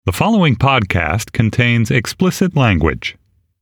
The following podcast contains explicit language.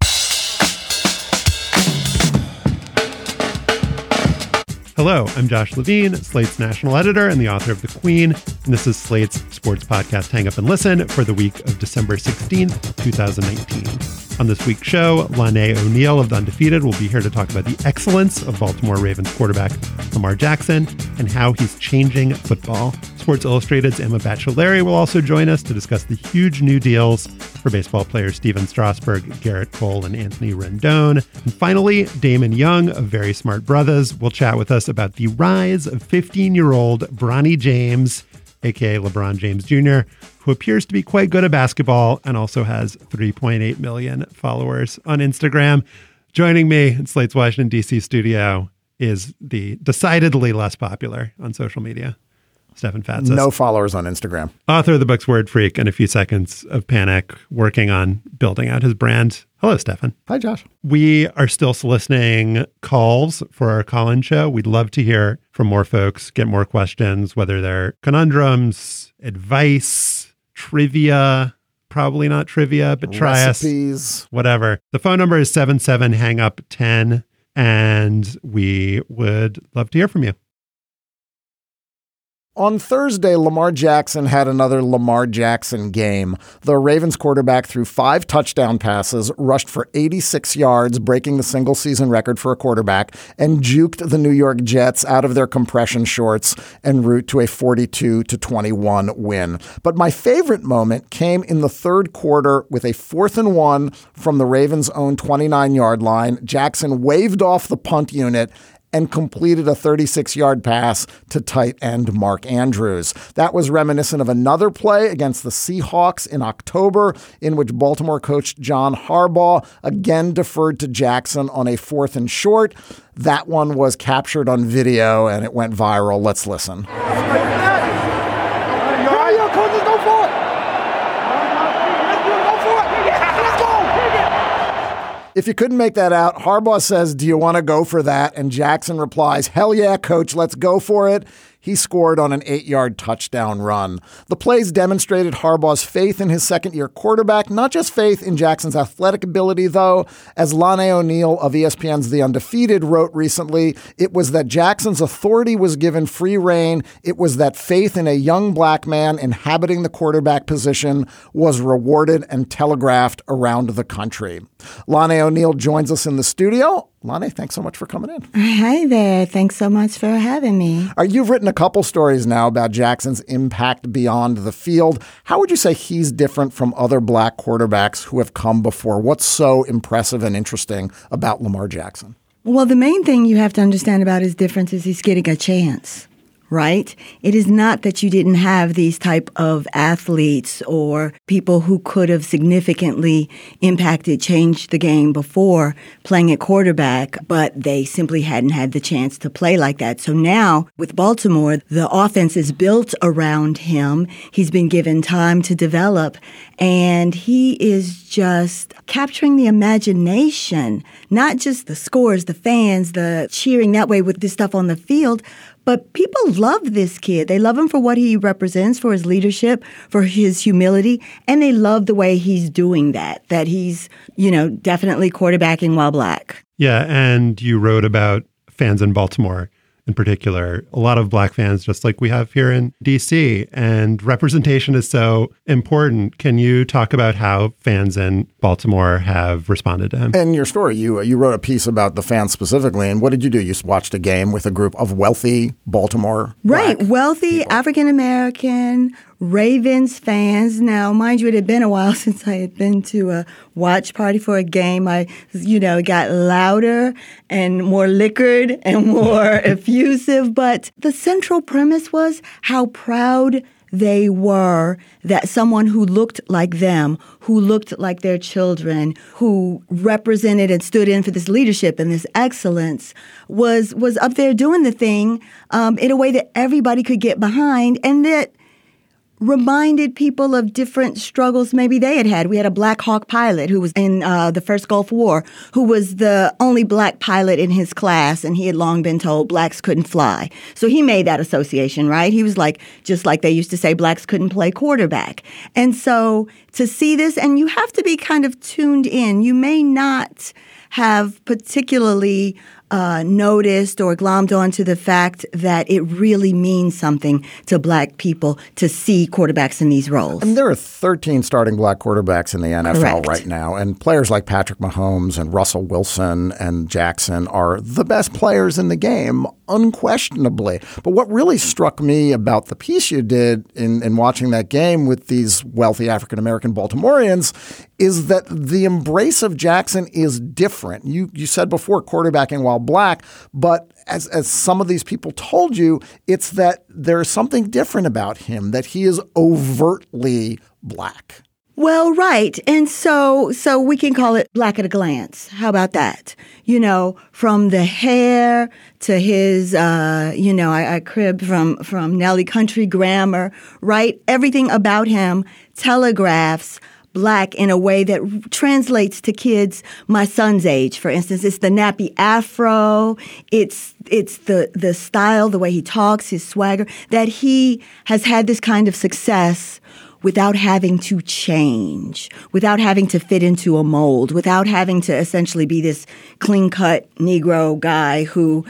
Hello, I'm Josh Levine, Slate's national editor and the author of The Queen, and this is Slate's sports podcast Hang Up and Listen for the week of December 16th, 2019. On this week's show, Lanae O'Neal of The Undefeated will be here to talk about the excellence of Baltimore Ravens quarterback Lamar Jackson and how he's changing football. Sports Illustrated's Emma Baccellieri will also join us to discuss the huge new deals for baseball players Steven Strasburg, Garrett Cole, and Anthony Rendon. And finally, Damon Young of Very Smart Brothers will chat with us about the rise of 15-year-old Bronny James, aka LeBron James Jr., who appears to be quite good at basketball and also has 3.8 million followers on Instagram. Joining me in Slate's Washington, D.C. studio is the decidedly less popular on social media, Stefan Fatsis. No followers on Instagram. Author of the books Word Freak and A Few Seconds of Panic, working on building out his brand. Hello, Stefan. Hi, Josh. We are still soliciting calls for our call-in show. We'd love to hear from more folks, get more questions, whether they're conundrums, advice, trivia, probably not trivia, but try recipes, us, whatever. The phone number is 77-HANG-UP-10, and we would love to hear from you. On Thursday, Lamar Jackson had another Lamar Jackson game. The Ravens quarterback threw 5 touchdown passes, rushed for 86 yards, breaking the single-season record for a quarterback, and juked the New York Jets out of their compression shorts en route to a 42-21 win. But my favorite moment came in the third quarter with a 4th and 1 from the Ravens' own 29-yard line. Jackson waved off the punt unit and completed a 36-yard pass to tight end Mark Andrews. That was reminiscent of another play against the Seahawks in October, in which Baltimore coach John Harbaugh again deferred to Jackson on a 4th and short. That one was captured on video and it went viral. Let's listen. If you couldn't make that out, Harbaugh says, "Do you want to go for that?" And Jackson replies, "Hell yeah, coach, let's go for it." He scored on an 8-yard touchdown run. The plays demonstrated Harbaugh's faith in his second-year quarterback, not just faith in Jackson's athletic ability, though. As Lanae O'Neal of ESPN's The Undefeated wrote recently, it was that Jackson's authority was given free rein. It was that faith in a young black man inhabiting the quarterback position was rewarded and telegraphed around the country. Lanae O'Neal joins us in the studio. Lanae, thanks so much for coming in. Hi there. Thanks so much for having me. You've written a couple stories now about Jackson's impact beyond the field. How would you say he's different from other black quarterbacks who have come before? What's so impressive and interesting about Lamar Jackson? Well, the main thing you have to understand about his difference is he's getting a chance. Right? It is not that you didn't have these type of athletes or people who could have significantly impacted, changed the game before playing at quarterback, but they simply hadn't had the chance to play like that. So now with Baltimore, the offense is built around him. He's been given time to develop, and he is just capturing the imagination, not just the scores, the fans, the cheering that way with this stuff on the field. But people love this kid. They love him for what he represents, for his leadership, for his humility, and they love the way he's doing that he's, definitely quarterbacking while black. Yeah, and you wrote about fans in Baltimore in particular, a lot of black fans, just like we have here in D.C., and representation is so important. Can you talk about how fans in Baltimore have responded to him? In your story, you wrote a piece about the fans specifically, and what did you do? You watched a game with a group of wealthy Baltimore wealthy people. African-American Ravens fans. Now, mind you, it had been a while since I had been to a watch party for a game. It got louder and more liquored and more effusive. But the central premise was how proud they were that someone who looked like them, who looked like their children, who represented and stood in for this leadership and this excellence was up there doing the thing in a way that everybody could get behind, and that reminded people of different struggles maybe they had had. We had a Black Hawk pilot who was in the first Gulf War, who was the only black pilot in his class, and he had long been told blacks couldn't fly. So he made that association, right? He was like, just like they used to say blacks couldn't play quarterback. And so to see this, and you have to be kind of tuned in. You may not have particularly noticed or glommed onto the fact that it really means something to black people to see quarterbacks in these roles. And there are 13 starting black quarterbacks in the NFL Correct. right now. And players like Patrick Mahomes and Russell Wilson and Jackson are the best players in the game, unquestionably. But what really struck me about the piece you did in watching that game with these wealthy African-American Baltimoreans is that the embrace of Jackson is different. You said before quarterbacking while black, but as some of these people told you, it's that there's something different about him, that he is overtly black. Well, right. And so we can call it black at a glance. How about that? You know, from the hair to his, I cribbed from Nelly Country Grammar, right? Everything about him telegraphs black in a way that translates to kids my son's age. For instance, it's the nappy afro, it's the style, the way he talks, his swagger, that he has had this kind of success without having to change, without having to fit into a mold, without having to essentially be this clean-cut Negro guy who,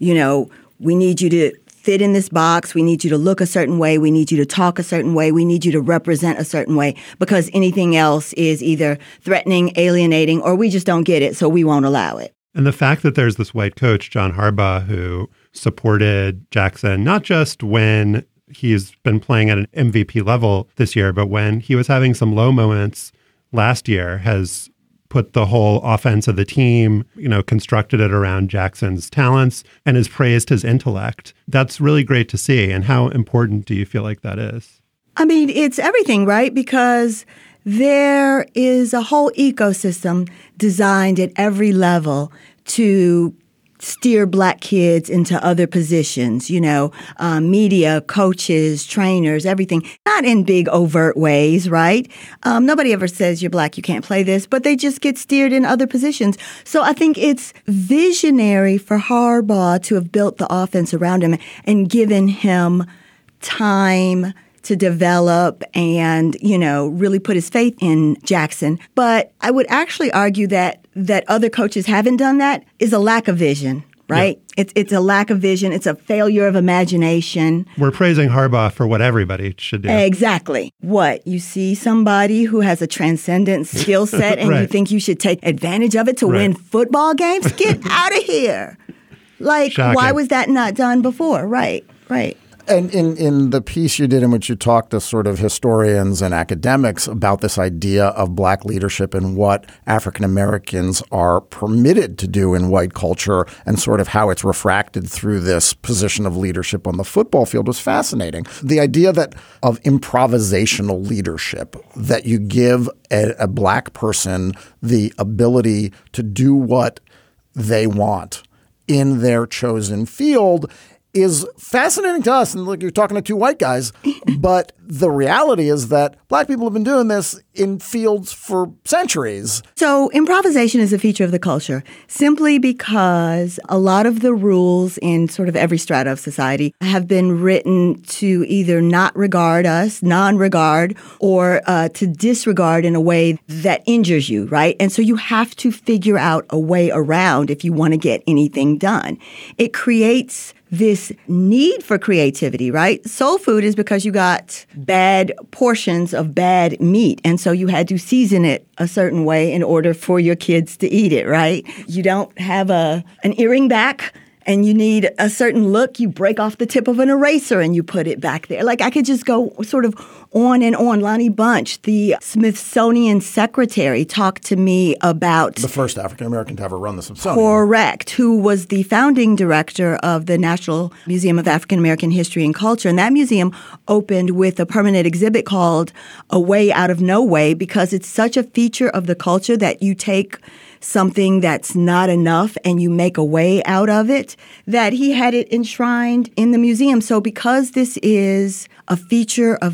we need you to fit in this box. We need you to look a certain way. We need you to talk a certain way. We need you to represent a certain way because anything else is either threatening, alienating, or we just don't get it, so we won't allow it. And the fact that there's this white coach, John Harbaugh, who supported Jackson, not just when he's been playing at an MVP level this year, but when he was having some low moments last year, has put the whole offense of the team, constructed it around Jackson's talents and has praised his intellect. That's really great to see. And how important do you feel like that is? I mean, it's everything, right? Because there is a whole ecosystem designed at every level to steer black kids into other positions, media, coaches, trainers, everything. Not in big overt ways, right? Nobody ever says you're black, you can't play this, but they just get steered in other positions. So I think it's visionary for Harbaugh to have built the offense around him and given him time to develop and, really put his faith in Jackson. But I would actually argue that other coaches haven't done that is a lack of vision, right? Yeah. It's a lack of vision. It's a failure of imagination. We're praising Harbaugh for what everybody should do. Exactly. What? You see somebody who has a transcendent skill set and right. You think you should take advantage of it to win football games? Get out of here. Shocking. Why was that not done before? Right. And in the piece you did in which you talked to sort of historians and academics about this idea of black leadership and what African Americans are permitted to do in white culture and sort of how it's refracted through this position of leadership on the football field was fascinating. The idea of improvisational leadership, that you give a black person the ability to do what they want in their chosen field is fascinating to us. And look, you're talking to two white guys, but the reality is that black people have been doing this in fields for centuries. So improvisation is a feature of the culture simply because a lot of the rules in sort of every strata of society have been written to either not regard us, non-regard, or to disregard in a way that injures you, right? And so you have to figure out a way around if you want to get anything done. It creates this need for creativity, right? Soul food is because you got bad portions of bad meat. And so you had to season it a certain way in order for your kids to eat it, right? You don't have an earring back and you need a certain look, you break off the tip of an eraser and you put it back there. I could just go sort of on and on. Lonnie Bunch, the Smithsonian secretary, talked to me about the first African-American to ever run the Smithsonian. Correct, who was the founding director of the National Museum of African-American History and Culture. And that museum opened with a permanent exhibit called A Way Out of No Way because it's such a feature of the culture that you take something that's not enough and you make a way out of it, that he had it enshrined in the museum. So because this is a feature of the culture,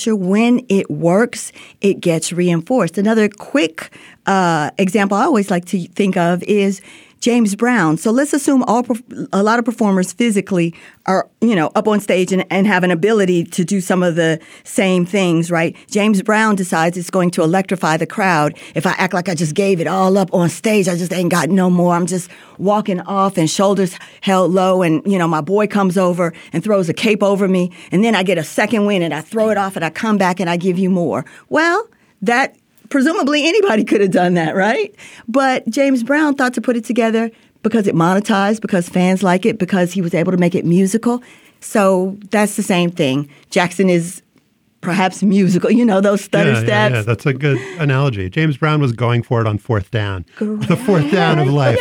culture, when it works, it gets reinforced. Another quick example I always like to think of is James Brown. So let's assume a lot of performers physically are, up on stage and have an ability to do some of the same things, right? James Brown decides it's going to electrify the crowd. If I act like I just gave it all up on stage, I just ain't got no more. I'm just walking off and shoulders held low, and, my boy comes over and throws a cape over me, and then I get a second wind and I throw it off and I come back and I give you more. Well, that presumably anybody could have done that, right? But James Brown thought to put it together because it monetized, because fans like it, because he was able to make it musical. So that's the same thing. Jackson is perhaps musical, those stutter steps. Yeah, that's a good analogy. James Brown was going for it on fourth down. Correct. The fourth down of life.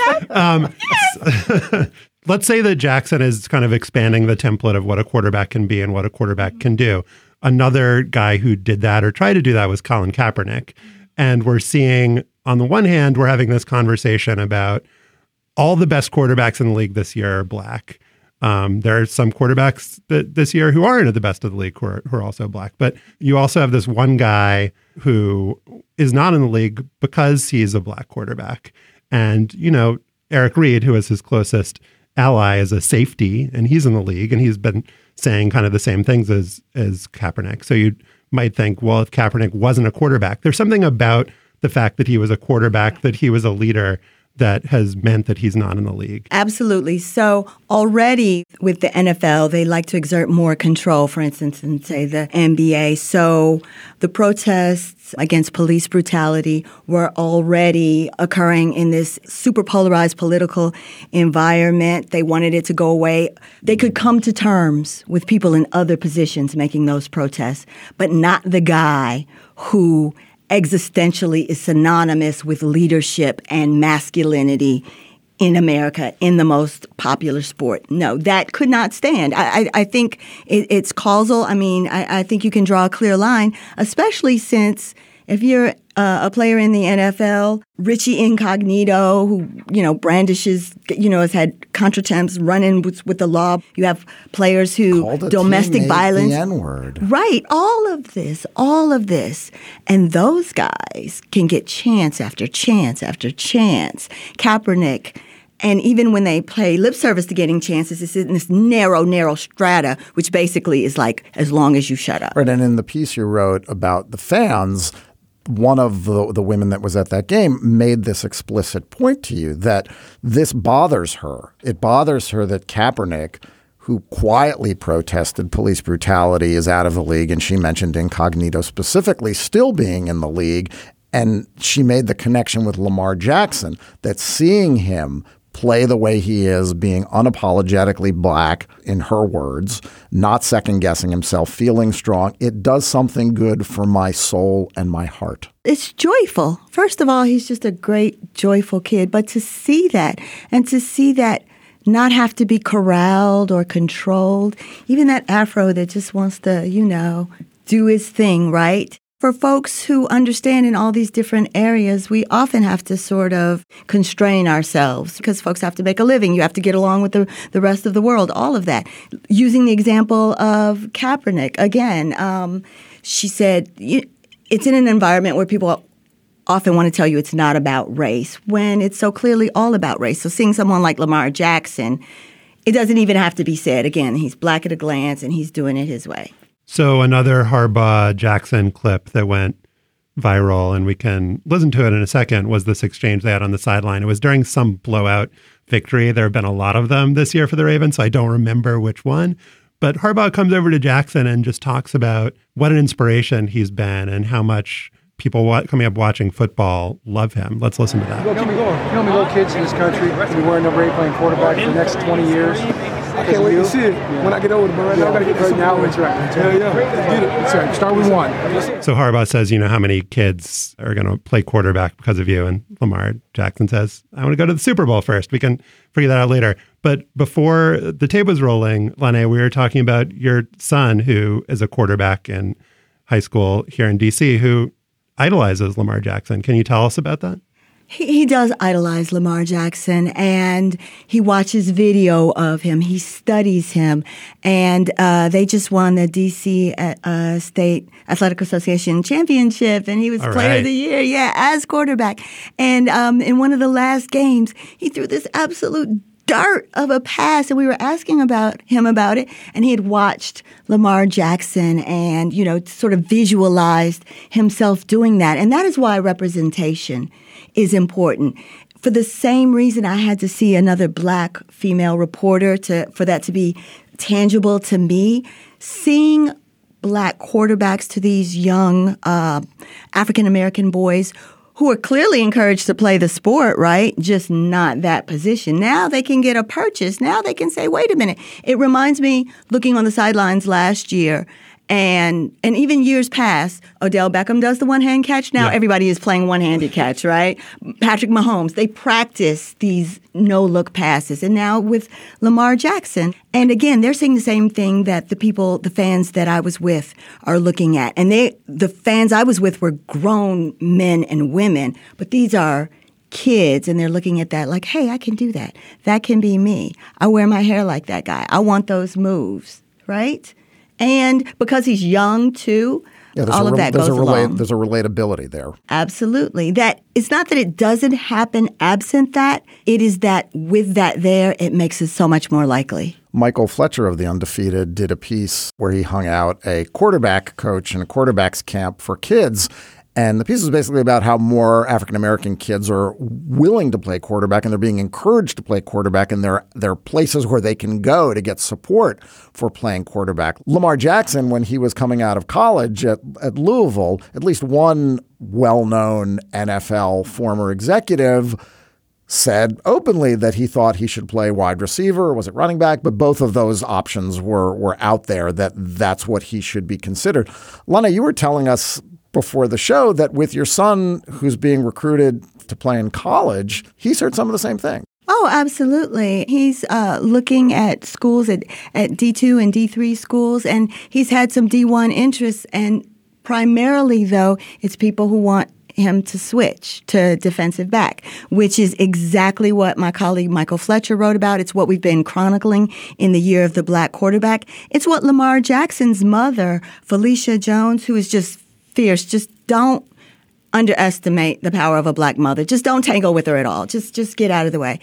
Yes. Let's say that Jackson is kind of expanding the template of what a quarterback can be and what a quarterback can do. Another guy who did that or tried to do that was Colin Kaepernick. And we're seeing, on the one hand, we're having this conversation about all the best quarterbacks in the league this year are black. There are some quarterbacks this year who aren't at the best of the league who are also black. But you also have this one guy who is not in the league because he's a black quarterback. And, Eric Reid, who is his closest ally, is a safety, and he's in the league, and he's been saying kind of the same things as Kaepernick. So you might think, well, if Kaepernick wasn't a quarterback, there's something about the fact that he was a quarterback, that he was a leader, that has meant that he's not in the league. Absolutely. So already with the NFL, they like to exert more control, for instance, in, say, the NBA. So the protests against police brutality were already occurring in this super polarized political environment. They wanted it to go away. They could come to terms with people in other positions making those protests, but not the guy who existentially is synonymous with leadership and masculinity in America, in the most popular sport. No, that could not stand. I think it's causal. I mean, I think you can draw a clear line, especially since if you're a player in the NFL, Richie Incognito, who, brandishes, has had contretemps, run-in with the law. You have players who domestic violence. The N-word. Right. All of this. And those guys can get chance after chance after chance. Kaepernick, and even when they play lip service to getting chances, it's in this narrow strata, which basically is like, as long as you shut up. Right. And in the piece you wrote about the fans, one of the women that was at that game made this explicit point to you that this bothers her. It bothers her that Kaepernick, who quietly protested police brutality, is out of the league. And she mentioned Incognito specifically still being in the league. And she made the connection with Lamar Jackson, that seeing him play the way he is, being unapologetically black, in her words, not second-guessing himself, feeling strong, it does something good for my soul and my heart. It's joyful. First of all, he's just a great, joyful kid. But to see that, and to see that not have to be corralled or controlled, even that afro that just wants to, do his thing, right? For folks who understand in all these different areas, we often have to sort of constrain ourselves because folks have to make a living. You have to get along with the rest of the world, all of that. Using the example of Kaepernick, again, she said, it's in an environment where people often want to tell you it's not about race when it's so clearly all about race. So seeing someone like Lamar Jackson, it doesn't even have to be said. Again, he's black at a glance and he's doing it his way. So another Harbaugh-Jackson clip that went viral, and we can listen to it in a second, was this exchange they had on the sideline. It was during some blowout victory. There have been a lot of them this year for the Ravens, so I don't remember which one. But Harbaugh comes over to Jackson and just talks about what an inspiration he's been and how much people coming up watching football love him. Let's listen to that. Keep it going. You know, me little kids in this country, we wearing number 8 playing quarterback for the next 20 years. I can't wait to see it when I get older, but right now I got to get right now. It's right. Yeah. Get it. That's right. Start with one. So Harbaugh says, how many kids are going to play quarterback because of you? And Lamar Jackson says, I want to go to the Super Bowl first. We can figure that out later. But before the tape was rolling, Lanae, we were talking about your son, who is a quarterback in high school here in D.C., who idolizes Lamar Jackson. Can you tell us about that? He does idolize Lamar Jackson, and he watches video of him. He studies him, and they just won the D.C. State Athletic Association championship, and he was Player of the Year, as quarterback. And in one of the last games, he threw this absolute dart of a pass, and we were asking him about it, and he had watched Lamar Jackson and, sort of visualized himself doing that. And that is why representation is important. For the same reason I had to see another black female reporter for that to be tangible to me, seeing black quarterbacks to these young African-American boys who are clearly encouraged to play the sport, right? Just not that position. Now they can get a purchase. Now they can say, wait a minute. It reminds me looking on the sidelines last year and even years past, Odell Beckham does the one-hand catch. Now everybody is playing one-handed catch, right? Patrick Mahomes, they practice these no-look passes. And now with Lamar Jackson, and again, they're saying the same thing that the fans that I was with are looking at. And the fans I was with were grown men and women, but these are kids, and they're looking at that like, hey, I can do that. That can be me. I wear my hair like that guy. I want those moves, right? And because he's young, too, all of that goes along. There's a relatability there. Absolutely. That it's not that it doesn't happen absent that. It is that with that there, it makes it so much more likely. Michael Fletcher of The Undefeated did a piece where he hung out a quarterback coach in a quarterback's camp for kids. And the piece is basically about how more African-American kids are willing to play quarterback, and they're being encouraged to play quarterback, and there are places where they can go to get support for playing quarterback. Lamar Jackson, when he was coming out of college at Louisville, at least one well-known NFL former executive said openly that he thought he should play wide receiver, or was it running back? But both of those options were out there, that's what he should be considered. Lana, you were telling us before the show that with your son who's being recruited to play in college, he's heard some of the same thing. Oh, absolutely. He's looking at schools at D2 and D3 schools, and he's had some D1 interests. And primarily, though, it's people who want him to switch to defensive back, which is exactly what my colleague Michael Fletcher wrote about. It's what we've been chronicling in the Year of the Black Quarterback. It's what Lamar Jackson's mother, Felicia Jones, who is just fierce. Just don't underestimate the power of a black mother. Just don't tangle with her at all. Just get out of the way.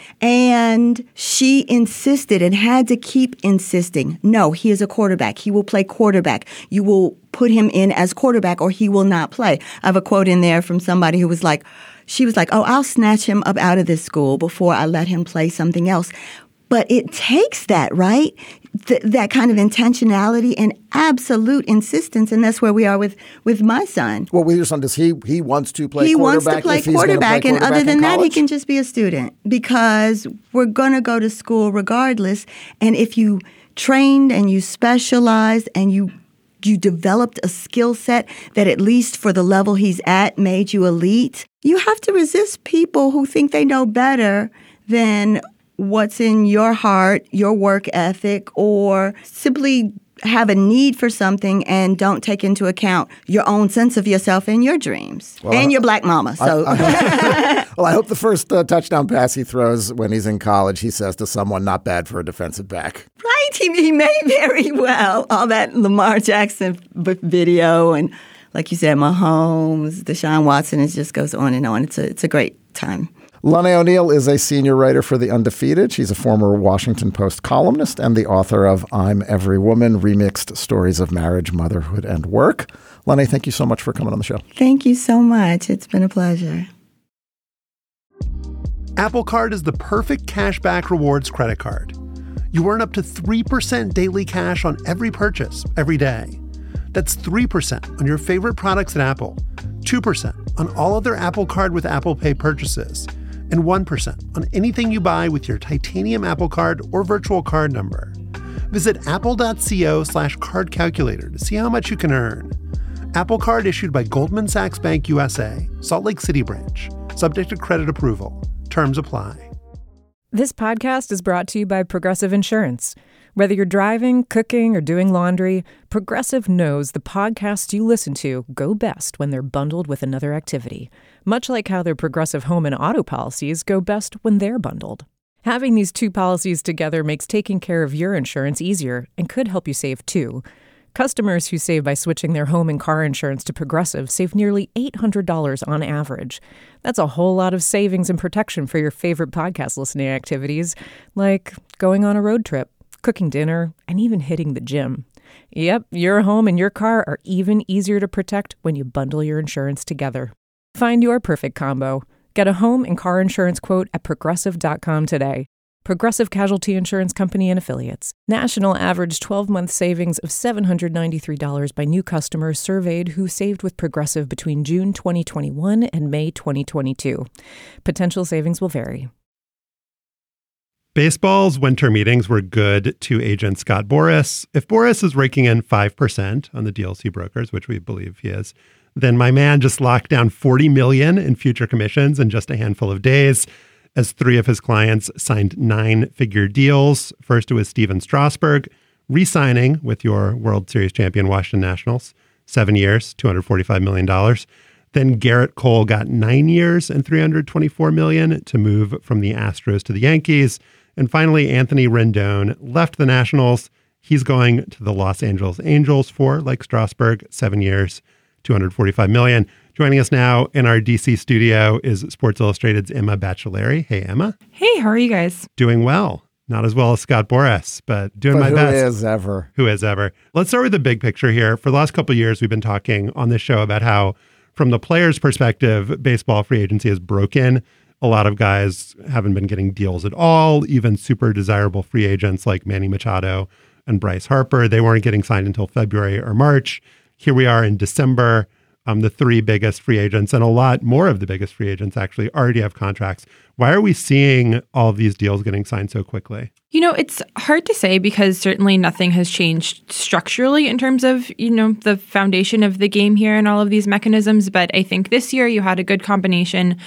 And she insisted and had to keep insisting, no, he is a quarterback. He will play quarterback. You will put him in as quarterback or he will not play. I have a quote in there from somebody who was like, she was like, oh, I'll snatch him up out of this school before I let him play something else. But it takes that, right? That kind of intentionality and absolute insistence, and that's where we are with my son. Well, with your son, he wants to play quarterback? He wants to play quarterback, and other than that, he can just be a student because we're going to go to school regardless. And if you trained and you specialized and you developed a skill set that at least for the level he's at made you elite, you have to resist people who think they know better than what's in your heart, your work ethic, or simply have a need for something and don't take into account your own sense of yourself and your dreams and your black mama. So, I hope the first touchdown pass he throws when he's in college, he says to someone, not bad for a defensive back. Right. He may very well. All that Lamar Jackson video and, like you said, Mahomes, Deshaun Watson, it just goes on and on. It's a great time. Lana O'Neill is a senior writer for The Undefeated. She's a former Washington Post columnist and the author of I'm Every Woman, Remixed Stories of Marriage, Motherhood, and Work. Lana, thank you so much for coming on the show. Thank you so much. It's been a pleasure. Apple Card is the perfect cashback rewards credit card. You earn up to 3% daily cash on every purchase, every day. That's 3% on your favorite products at Apple, 2% on all other Apple Card with Apple Pay purchases, and 1% on anything you buy with your titanium Apple Card or virtual card number. Visit apple.co/card calculator to see how much you can earn. Apple Card issued by Goldman Sachs Bank USA, Salt Lake City branch. Subject to credit approval. Terms apply. This podcast is brought to you by Progressive Insurance. Whether you're driving, cooking, or doing laundry, Progressive knows the podcasts you listen to go best when they're bundled with another activity, much like how their Progressive home and auto policies go best when they're bundled. Having these two policies together makes taking care of your insurance easier and could help you save too. Customers who save by switching their home and car insurance to Progressive save nearly $800 on average. That's a whole lot of savings and protection for your favorite podcast listening activities, like going on a road trip, cooking dinner, and even hitting the gym. Yep, your home and your car are even easier to protect when you bundle your insurance together. Find your perfect combo. Get a home and car insurance quote at Progressive.com today. Progressive Casualty Insurance Company and Affiliates. National average 12-month savings of $793 by new customers surveyed who saved with Progressive between June 2021 and May 2022. Potential savings will vary. Baseball's winter meetings were good to agent Scott Boras. If Boras is raking in 5% on the deals he brokers, which we believe he is, then my man just locked down $40 million in future commissions in just a handful of days, as 3 of his clients signed 9-figure deals. First, it was Steven Strasburg, re-signing with your World Series champion Washington Nationals, 7 years, $245 million. Then Garrett Cole got 9 years and $324 million to move from the Astros to the Yankees. And finally, Anthony Rendon left the Nationals. He's going to the Los Angeles Angels for, like Strasburg, 7 years, $245 million. Joining us now in our DC studio is Sports Illustrated's Emma Baccellieri. Hey, Emma. Hey, how are you guys? Doing well. Not as well as Scott Boras, but doing my best. Who is ever? Who is ever? Let's start with the big picture here. For the last couple of years, we've been talking on this show about how, from the player's perspective, baseball free agency is broken. A lot of guys haven't been getting deals at all. Even super desirable free agents like Manny Machado and Bryce Harper, they weren't getting signed until February or March. Here we are in December. The 3 biggest free agents and a lot more of the biggest free agents actually already have contracts. Why are we seeing all of these deals getting signed so quickly? You know, it's hard to say because certainly nothing has changed structurally in terms of, the foundation of the game here and all of these mechanisms. But I think this year you had a good combination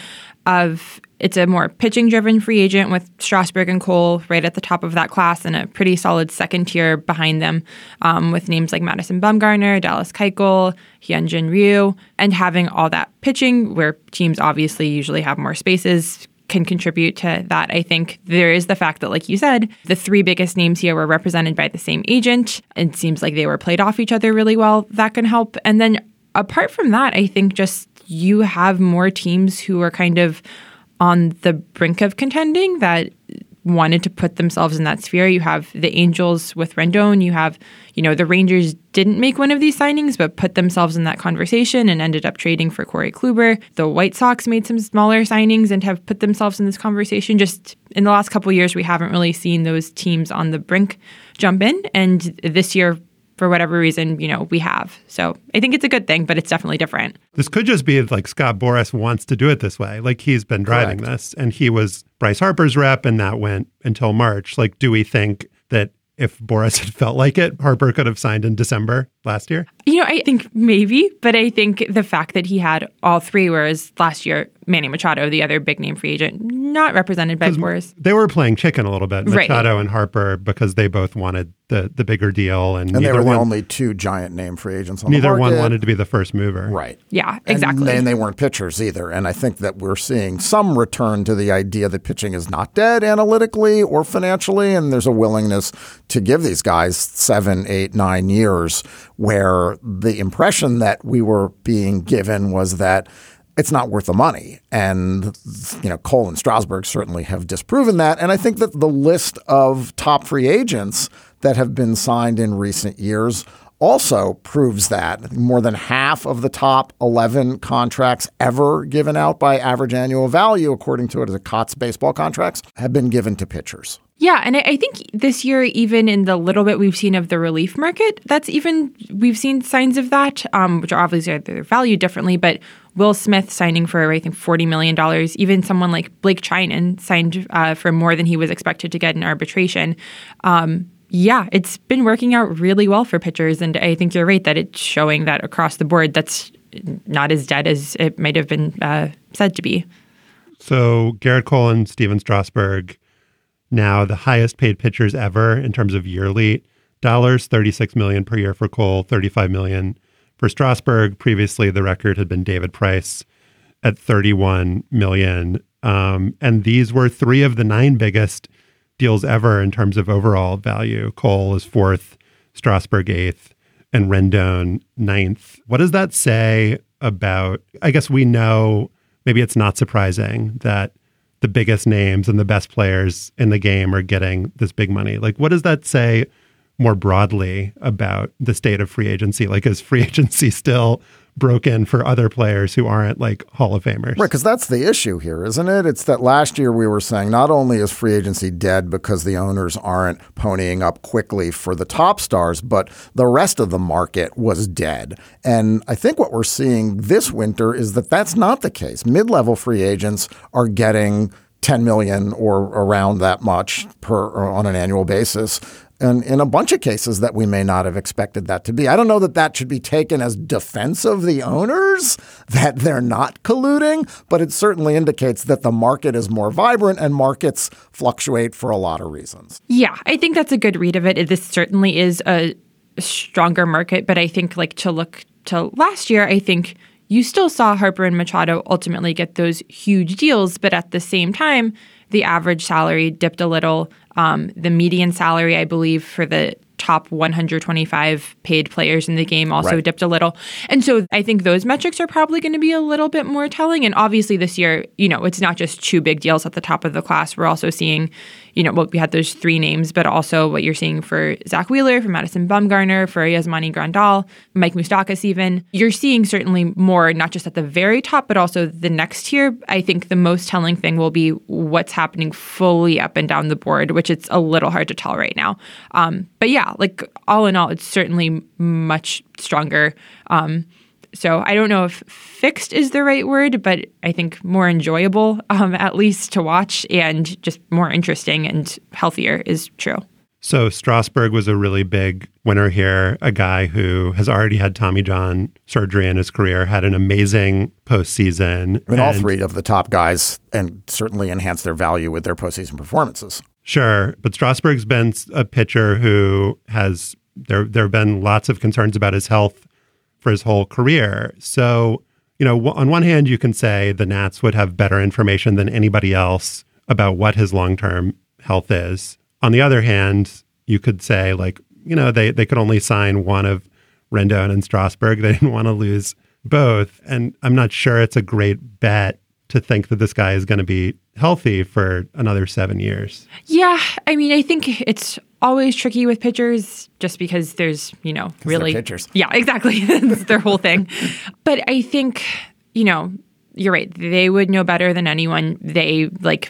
of it's a more pitching-driven free agent with Strasburg and Cole right at the top of that class and a pretty solid second tier behind them with names like Madison Bumgarner, Dallas Keuchel, Hyunjin Ryu, and having all that pitching where teams obviously usually have more spaces can contribute to that. I think there is the fact that, like you said, the 3 biggest names here were represented by the same agent. It seems like they were played off each other really well. That can help. And then apart from that, I think just you have more teams who are kind of on the brink of contending that wanted to put themselves in that sphere. You have the Angels with Rendon. You have, the Rangers didn't make one of these signings, but put themselves in that conversation and ended up trading for Corey Kluber. The White Sox made some smaller signings and have put themselves in this conversation. Just in the last couple of years, we haven't really seen those teams on the brink jump in. And this year, for whatever reason, we have. So I think it's a good thing, but it's definitely different. This could just be like Scott Boras wants to do it this way. Like he's been driving this and he was Bryce Harper's rep and that went until March. Like, do we think that if Boras had felt like it, Harper could have signed in December last year? I think maybe, but I think the fact that he had all 3, whereas last year, Manny Machado, the other big name free agent, not represented by Boras. They were playing chicken a little bit, Machado and Harper, because they both wanted the bigger deal. And they were the only 2 giant name free agents on the market. Neither one wanted to be the first mover. Right. Yeah, exactly. And they weren't pitchers either. And I think that we're seeing some return to the idea that pitching is not dead analytically or financially. And there's a willingness to give these guys 7, 8, 9 years where the impression that we were being given was that it's not worth the money. And, Cole and Strasburg certainly have disproven that. And I think that the list of top free agents that have been signed in recent years also proves that. More than half of the top 11 contracts ever given out by average annual value, according to the Cots baseball contracts, have been given to pitchers. Yeah, and I think this year, even in the little bit we've seen of the relief market, we've seen signs of that, which are obviously they're valued differently. But Will Smith signing for, I think, $40 million. Even someone like Blake Trinan signed for more than he was expected to get in arbitration. Yeah, it's been working out really well for pitchers. And I think you're right that it's showing that across the board that's not as dead as it might have been said to be. So Garrett Cole and Steven Strasburg, now the highest paid pitchers ever in terms of yearly dollars, $36 million per year for Cole, $35 million for Strasburg. Previously, the record had been David Price at $31 million. And these were 3 of the 9 biggest deals ever in terms of overall value. Cole is 4th, Strasburg 8th, and Rendon 9th. What does that say about, I guess we know, maybe it's not surprising that the biggest names and the best players in the game are getting this big money. Like, what does that say more broadly about the state of free agency? Like, is free agency still broken for other players who aren't like Hall of Famers? Right, because that's the issue here, isn't it? It's that last year we were saying not only is free agency dead because the owners aren't ponying up quickly for the top stars, but the rest of the market was dead. And I think what we're seeing this winter is that that's not the case. Mid-level free agents are getting $10 million or around that much on an annual basis. And in a bunch of cases that we may not have expected that to be. I don't know that that should be taken as defense of the owners, that they're not colluding, but it certainly indicates that the market is more vibrant and markets fluctuate for a lot of reasons. Yeah, I think that's a good read of it. This certainly is a stronger market, but I think like to look to last year, I think you still saw Harper and Machado ultimately get those huge deals, but at the same time, the average salary dipped a little. The median salary, I believe, for the top 125 paid players in the game also dipped a little. And so I think those metrics are probably going to be a little bit more telling. And obviously this year, it's not just 2 big deals at the top of the class. We're also seeing, we had those 3 names, but also what you're seeing for Zach Wheeler, for Madison Bumgarner, for Yasmani Grandal, Mike Moustakas even. You're seeing certainly more, not just at the very top, but also the next tier. I think the most telling thing will be what's happening fully up and down the board, which it's a little hard to tell right now. But yeah, like all in all, it's certainly much stronger. So I don't know if fixed is the right word, but I think more enjoyable, at least to watch, and just more interesting and healthier is true. So Strasburg was a really big winner here, a guy who has already had Tommy John surgery in his career, had an amazing postseason. I mean, all 3 of the top guys and certainly enhanced their value with their postseason performances. Sure, but Strasburg's been a pitcher who has, there have been lots of concerns about his health for his whole career. So, on one hand, you can say the Nats would have better information than anybody else about what his long-term health is. On the other hand, you could say, they could only sign one of Rendon and Strasburg. They didn't want to lose both. And I'm not sure it's a great bet to think that this guy is going to be healthy for another 7 years. Yeah. I mean, I think it's always tricky with pitchers just because there's, really pitchers. Yeah, exactly. That's their whole thing. But I think, you're right. They would know better than anyone. They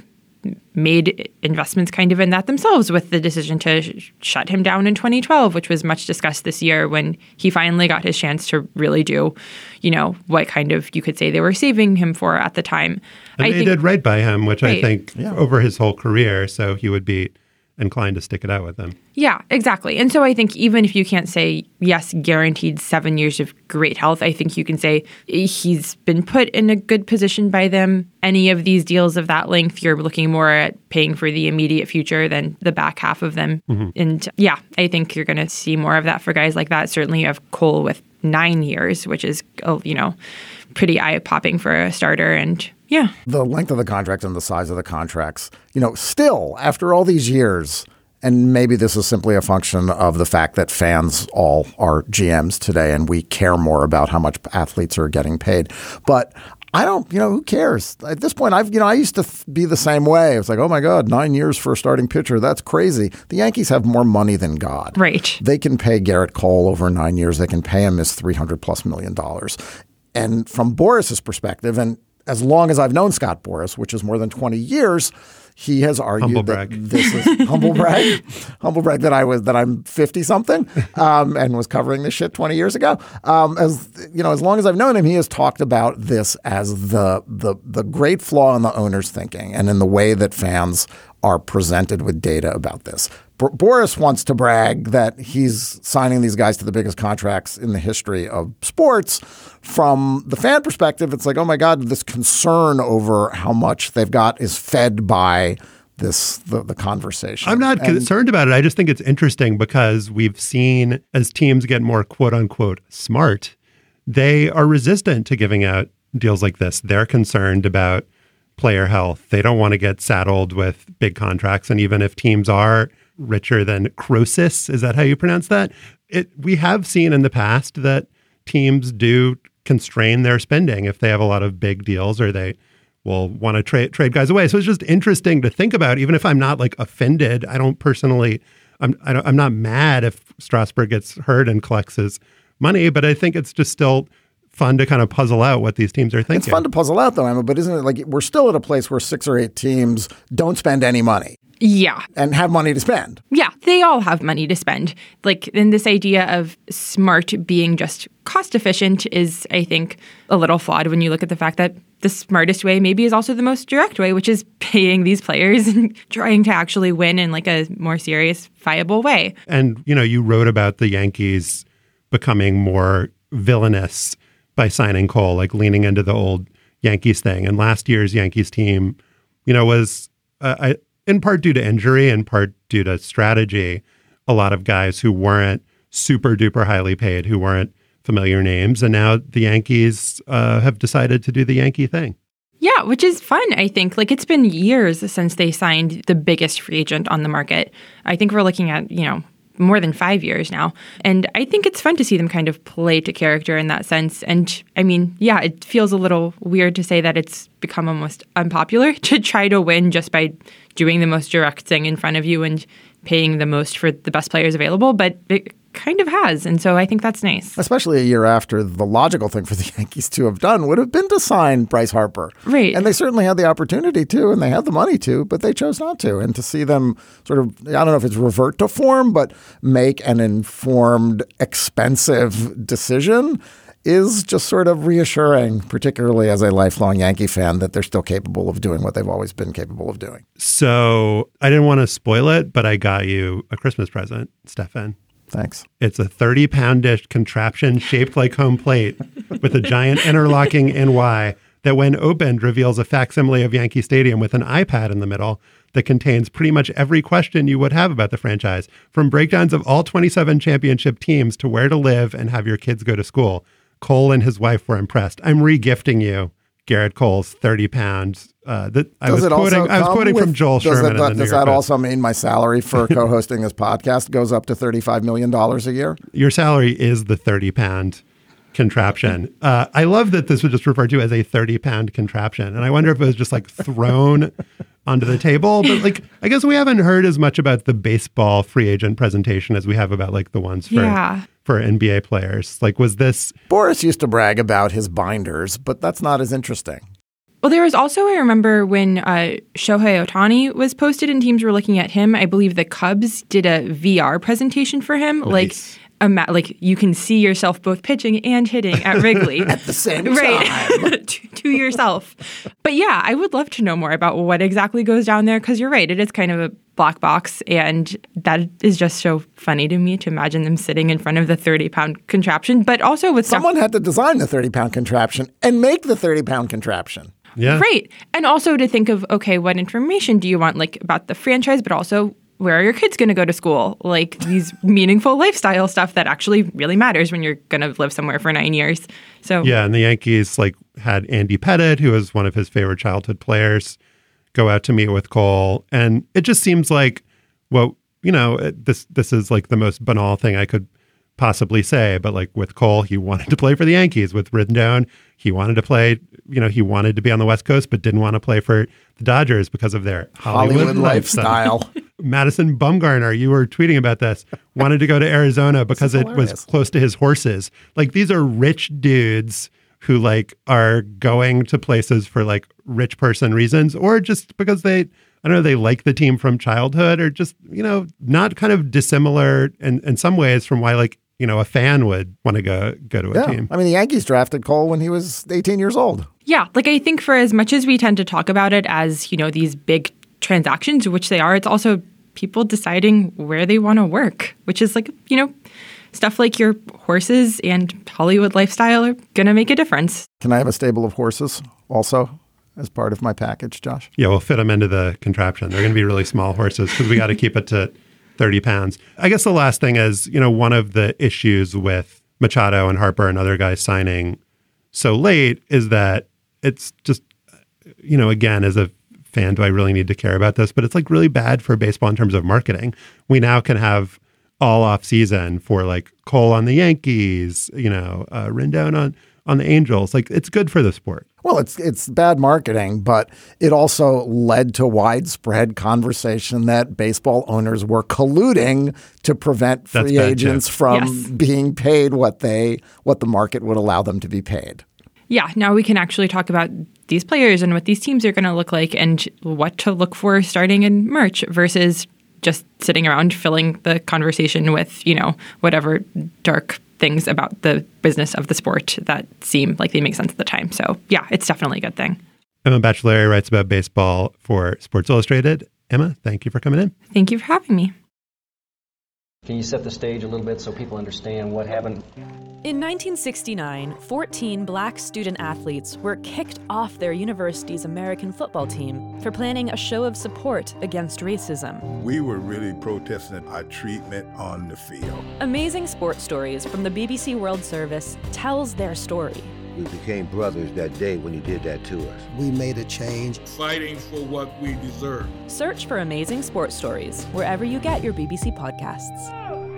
made investments kind of in that themselves with the decision to shut him down in 2012, which was much discussed this year when he finally got his chance to really do, what kind of, you could say they were saving him for at the time. And they did right by him, which I think over his whole career, so he would be inclined to stick it out with them. Yeah, exactly. And so I think even if you can't say, yes, guaranteed 7 years of great health, I think you can say he's been put in a good position by them. Any of these deals of that length, you're looking more at paying for the immediate future than the back half of them. Mm-hmm. And yeah, I think you're going to see more of that for guys like that. Certainly you have Cole with 9 years, which is, pretty eye-popping for a starter. And yeah. The length of the contract and the size of the contracts, still after all these years, and maybe this is simply a function of the fact that fans all are GMs today and we care more about how much athletes are getting paid. But I don't, who cares? At this point, I used to be the same way. It's like, oh my God, 9 years for a starting pitcher. That's crazy. The Yankees have more money than God. Right. They can pay Garrett Cole over 9 years. They can pay him his $300+ million. And from Boris's perspective, and as long as I've known Scott Boras, which is more than 20 years, he has argued that this is humble brag that I'm 50 something and was covering this shit 20 years ago. As long as I've known him, he has talked about this as the great flaw in the owner's thinking and in the way that fans are presented with data about this. Boras wants to brag that he's signing these guys to the biggest contracts in the history of sports. From the fan perspective, it's like, oh my God, this concern over how much they've got is fed by the conversation. I'm not concerned about it. I just think it's interesting because we've seen as teams get more quote unquote smart, they are resistant to giving out deals like this. They're concerned about player health. They don't want to get saddled with big contracts. And even if teams are richer than Croesus, is that how you pronounce that? We have seen in the past that teams do constrain their spending if they have a lot of big deals or they will want to trade guys away. So it's just interesting to think about, even if I'm not like offended. I don't personally, I'm not mad if Strasburg gets hurt and collects his money, but I think it's just still fun to kind of puzzle out what these teams are thinking. It's fun to puzzle out though, Emma, but isn't it like we're still at a place where 6 or 8 teams don't spend any money? Yeah. And have money to spend. Yeah, they all have money to spend. Like, in this idea of smart being just cost efficient is, I think, a little flawed when you look at the fact that the smartest way maybe is also the most direct way, which is paying these players and trying to actually win in like a more serious, viable way. And, you wrote about the Yankees becoming more villainous by signing Cole, like leaning into the old Yankees thing. And last year's Yankees team, was in part due to injury, in part due to strategy, a lot of guys who weren't super duper highly paid, who weren't familiar names. And now the Yankees have decided to do the Yankee thing. Yeah, which is fun, I think. Like, it's been years since they signed the biggest free agent on the market. I think we're looking at, more than 5 years now. And I think it's fun to see them kind of play to character in that sense. And I mean, yeah, it feels a little weird to say that it's become almost unpopular to try to win just by doing the most direct thing in front of you and paying the most for the best players available. But it kind of has. And so I think that's nice. Especially a year after the logical thing for the Yankees to have done would have been to sign Bryce Harper. Right. And they certainly had the opportunity to, and they had the money to, but they chose not to. And to see them sort of, I don't know if it's revert to form, but make an informed, expensive decision is just sort of reassuring, particularly as a lifelong Yankee fan, that they're still capable of doing what they've always been capable of doing. So I didn't want to spoil it, but I got you a Christmas present, Stefan. Thanks. It's a 30-pound-ish contraption shaped like home plate with a giant interlocking NY that, when opened, reveals a facsimile of Yankee Stadium with an iPad in the middle that contains pretty much every question you would have about the franchise, from breakdowns of all 27 championship teams to where to live and have your kids go to school. Cole and his wife were impressed. I'm re-gifting you Garrett Cole's 30 pounds. I was quoting from Joel Sherman. Does that also mean my salary for co-hosting this podcast goes up to $35 million a year? Your salary is the 30-pound contraption. I love that this was just referred to as a 30-pound contraption. And I wonder if it was just like thrown onto the table. But like, I guess we haven't heard as much about the baseball free agent presentation as we have about like the ones for NBA players. Like, was this... Boris used to brag about his binders, but that's not as interesting. Well, there was also, I remember when Shohei Ohtani was posted and teams were looking at him, I believe the Cubs did a VR presentation for him. Nice. Like you can see yourself both pitching and hitting at Wrigley. At the same time. Right. to yourself. But yeah, I would love to know more about what exactly goes down there, because you're right, it is kind of a black box, and that is just so funny to me to imagine them sitting in front of the 30-pound contraption, but also with someone had to design the 30-pound contraption and make the 30-pound contraption. Yeah. Right. And also to think of, okay, what information do you want, like, about the franchise, but also where are your kids going to go to school? Like, these meaningful lifestyle stuff that actually really matters when you're going to live somewhere for 9 years. So yeah, and the Yankees had Andy Pettitte, who was one of his favorite childhood players, go out to meet with Cole. And it just seems like, well, this is like the most banal thing I could possibly say, but like with Cole, he wanted to play for the Yankees. With Rendon, he wanted to play, he wanted to be on the West Coast, but didn't want to play for the Dodgers because of their Hollywood lifestyle. Madison Bumgarner, you were tweeting about this, wanted to go to Arizona because it was close to his horses. Like, these are rich dudes who like are going to places for like rich person reasons, or just because they like the team from childhood, or just, not kind of dissimilar in some ways from why like, a fan would want to go to a team. I mean, the Yankees drafted Cole when he was 18 years old. Yeah. Like, I think for as much as we tend to talk about it as, these big transactions, which they are, it's also people deciding where they want to work, which is like, stuff like your horses and Hollywood lifestyle are going to make a difference. Can I have a stable of horses also? as part of my package, Josh? Yeah, we'll fit them into the contraption. They're going to be really small horses because we got to keep it to 30 pounds. I guess the last thing is, one of the issues with Machado and Harper and other guys signing so late is that it's just, again, as a fan, do I really need to care about this? But it's like really bad for baseball in terms of marketing. We now can have all off season for like Cole on the Yankees, Rendon on the Angels. Like, it's good for the sport. Well, it's bad marketing, but it also led to widespread conversation that baseball owners were colluding to prevent free agents from being paid what the market would allow them to be paid. Yeah, now we can actually talk about these players and what these teams are going to look like and what to look for starting in March versus just sitting around filling the conversation with, whatever dark things about the business of the sport that seem like they make sense at the time. So yeah, it's definitely a good thing. Emma Baccellieri writes about baseball for Sports Illustrated. Emma, thank you for coming in. Thank you for having me. Can you set the stage a little bit so people understand what happened? In 1969, 14 black student athletes were kicked off their university's American football team for planning a show of support against racism. We were really protesting our treatment on the field. Amazing Sports Stories from the BBC World Service tells their story. We became brothers that day when you did that to us. We made a change. Fighting for what we deserve. Search for Amazing Sports Stories wherever you get your BBC podcasts.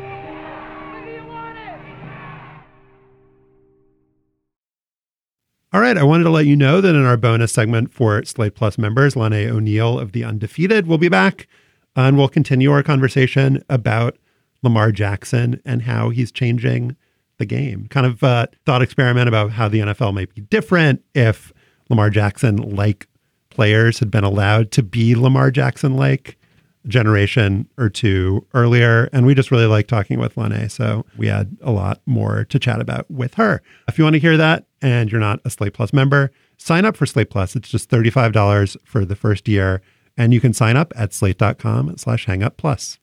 All right, I wanted to let you know that in our bonus segment for Slate Plus members, Lanae O'Neill of The Undefeated will be back, and we'll continue our conversation about Lamar Jackson and how he's changing the game. Kind of a thought experiment about how the NFL might be different if Lamar Jackson-like players had been allowed to be Lamar Jackson-like a generation or two earlier. And we just really like talking with Lanae, so we had a lot more to chat about with her. If you want to hear that and you're not a Slate Plus member, sign up for Slate Plus. It's just $35 for the first year, and you can sign up at slate.com/hangupplus.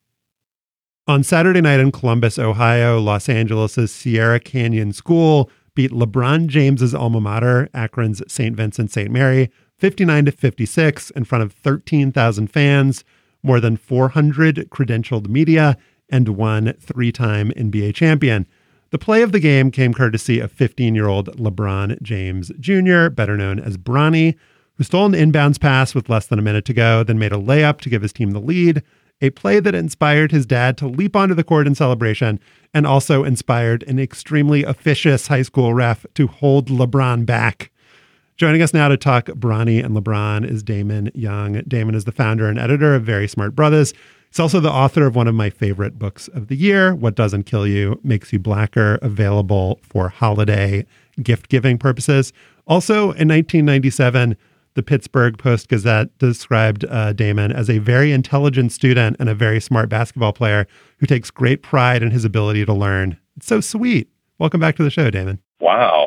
On Saturday night in Columbus, Ohio, Los Angeles' Sierra Canyon School beat LeBron James's alma mater, Akron's St. Vincent St. Mary, 59-56 in front of 13,000 fans, more than 400 credentialed media, and one three-time NBA champion. The play of the game came courtesy of 15-year-old LeBron James Jr., better known as Bronny, who stole an inbounds pass with less than a minute to go, then made a layup to give his team the lead, a play that inspired his dad to leap onto the court in celebration and also inspired an extremely officious high school ref to hold LeBron back. Joining us now to talk Bronny and LeBron is Damon Young. Damon is the founder and editor of Very Smart Brothers. He's also the author of one of my favorite books of the year, What Doesn't Kill You Makes You Blacker, available for holiday gift-giving purposes. Also, in 1997, the Pittsburgh Post-Gazette described Damon as a very intelligent student and a very smart basketball player who takes great pride in his ability to learn. It's so sweet. Welcome back to the show, Damon. Wow,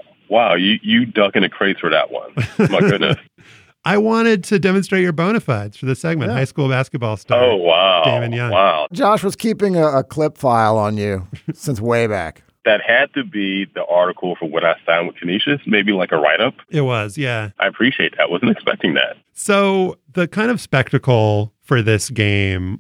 you dug in the crates for that one. My goodness. I wanted to demonstrate your bona fides for this segment, high school basketball star. Oh, wow. Damon Young. Wow. Josh was keeping a clip file on you since way back. That had to be the article for when I signed with Canisius, maybe like a write-up. It was, yeah. I appreciate that. Wasn't expecting that. So the kind of spectacle for this game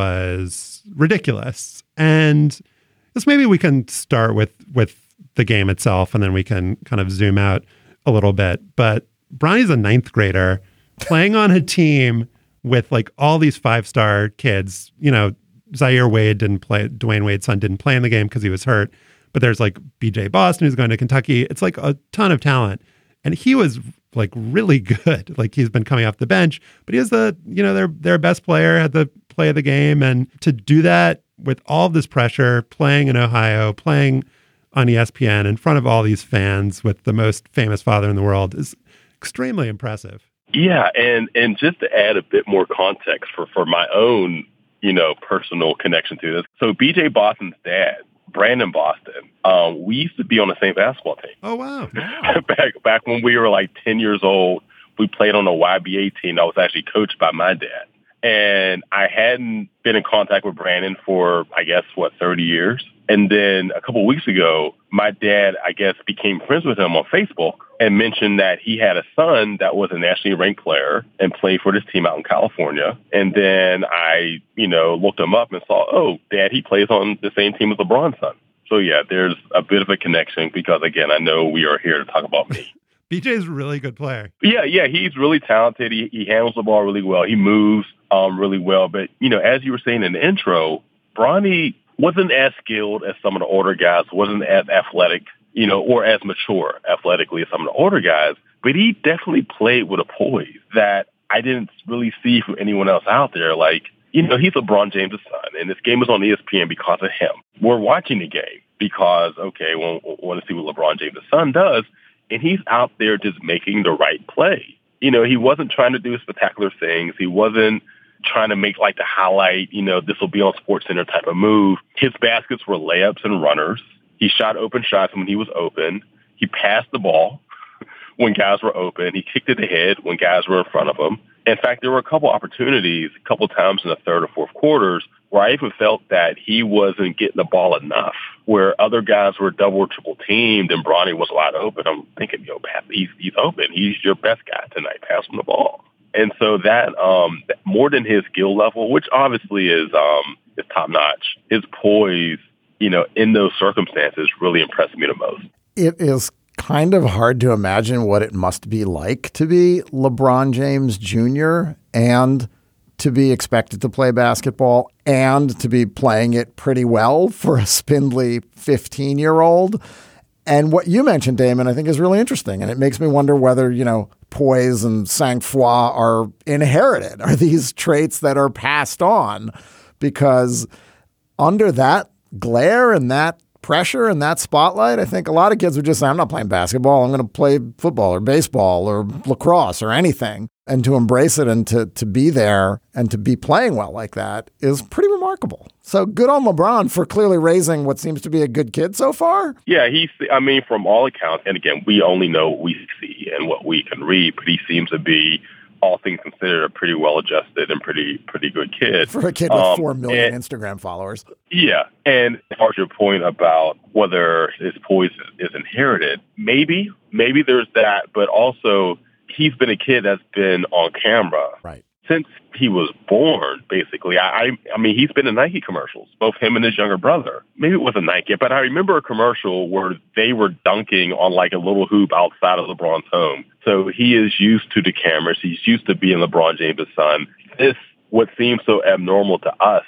was ridiculous. And this maybe we can start with the game itself, and then we can kind of zoom out a little bit. But Bronny's a ninth grader playing on a team with like all these five-star kids. You know, Zaire Wade didn't play, Dwayne Wade's son didn't play in the game because he was hurt. But there's like BJ Boston who's going to Kentucky. It's like a ton of talent. And he was like really good. Like he's been coming off the bench, but he is their best player, had the play of the game. And to do that with all this pressure, playing in Ohio, playing on ESPN in front of all these fans with the most famous father in the world is extremely impressive. Yeah. And just to add a bit more context for my own, personal connection to this. So BJ Boston's dad, Brandon Boston, we used to be on the same basketball team. Oh, wow. Back when we were like 10 years old, we played on a YBA team that was actually coached by my dad. And I hadn't been in contact with Brandon for, 30 years. And then a couple of weeks ago, my dad, I guess, became friends with him on Facebook and mentioned that he had a son that was a nationally ranked player and played for this team out in California. And then I, looked him up and saw, oh, Dad, he plays on the same team as LeBron's son. So, yeah, there's a bit of a connection because, again, I know we are here to talk about me. BJ's a really good player. Yeah, he's really talented. He handles the ball really well. He moves really well. But, as you were saying in the intro, Bronny wasn't as skilled as some of the older guys, wasn't as athletic, or as mature athletically as some of the older guys. But he definitely played with a poise that I didn't really see from anyone else out there. Like, he's LeBron James' son, and this game is on ESPN because of him. We're watching the game because, okay, we want to see what LeBron James' son does, and he's out there just making the right play. He wasn't trying to do spectacular things. He wasn't trying to make like the highlight, this will be on SportsCenter type of move. His baskets were layups and runners. He shot open shots when he was open. He passed the ball when guys were open. He kicked it ahead when guys were in front of him. In fact, there were a couple opportunities, a couple times in the third or fourth quarters where I even felt that he wasn't getting the ball enough, where other guys were double or triple teamed and Bronny was wide open. I'm thinking, he's open. He's your best guy tonight. Pass him the ball. And so that, more than his skill level, which obviously is top notch, his poise, in those circumstances really impressed me the most. It is kind of hard to imagine what it must be like to be LeBron James Jr. and to be expected to play basketball and to be playing it pretty well for a spindly 15-year-old. And what you mentioned, Damon, I think is really interesting. And it makes me wonder whether, poise and sang-froid are inherited. Are these traits that are passed on? Because under that glare and that pressure and that spotlight, I think a lot of kids would just say, I'm not playing basketball. I'm going to play football or baseball or lacrosse or anything. And to embrace it and to be there and to be playing well like that is pretty remarkable. So good on LeBron for clearly raising what seems to be a good kid so far. Yeah, from all accounts, and again, we only know what we see and what we can read, but he seems to be, all things considered, a pretty well-adjusted and pretty good kid. For a kid with 4 million Instagram followers. Yeah, and as far as your point about whether his poise is inherited, maybe there's that, but also he's been a kid that's been on camera since he was born, basically. I mean, he's been in Nike commercials, both him and his younger brother. Maybe it wasn't Nike, but I remember a commercial where they were dunking on like a little hoop outside of LeBron's home. So he is used to the cameras. He's used to being LeBron James' son. This, what seems so abnormal to us,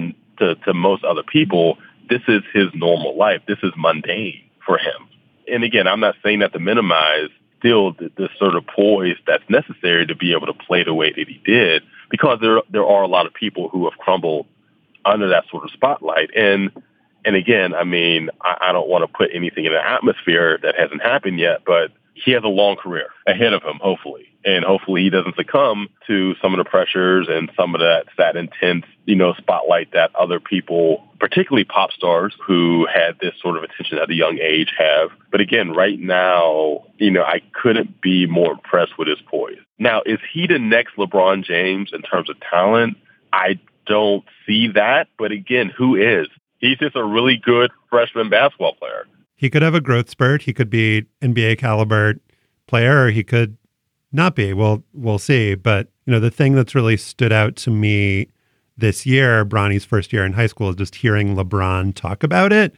to most other people, this is his normal life. This is mundane for him. And again, I'm not saying that to minimize still the sort of poise that's necessary to be able to play the way that he did, because there are a lot of people who have crumbled under that sort of spotlight. And again, I mean, I don't want to put anything in the atmosphere that hasn't happened yet, but he has a long career ahead of him, hopefully. And hopefully he doesn't succumb to some of the pressures and some of that intense, spotlight that other people, particularly pop stars who had this sort of attention at a young age, have. But again, right now, I couldn't be more impressed with his poise. Now, is he the next LeBron James in terms of talent? I don't see that. But again, who is? He's just a really good freshman basketball player. He could have a growth spurt. He could be NBA caliber player, or he could not be. We'll see. But, the thing that's really stood out to me this year, Bronny's first year in high school, is just hearing LeBron talk about it